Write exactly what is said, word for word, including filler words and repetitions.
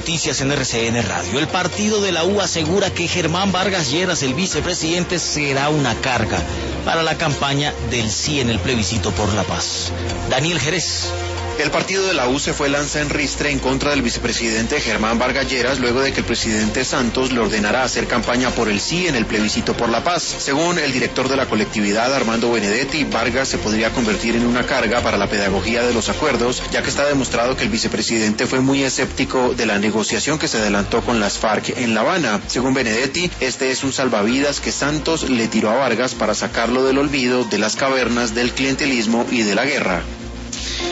Noticias en R C N Radio. El partido de la U asegura que Germán Vargas Lleras, el vicepresidente, será una carga para la campaña del sí en el plebiscito por la paz. Daniel Jerez. El partido de la U se fue lanza en ristre en contra del vicepresidente Germán Vargas Lleras luego de que el presidente Santos le ordenara hacer campaña por el sí en el plebiscito por la paz. Según el director de la colectividad, Armando Benedetti, Vargas se podría convertir en una carga para la pedagogía de los acuerdos, ya que está demostrado que el vicepresidente fue muy escéptico de la negociación que se adelantó con las FARC en La Habana. Según Benedetti, este es un salvavidas que Santos le tiró a Vargas para sacarlo del olvido, de las cavernas, del clientelismo y de la guerra.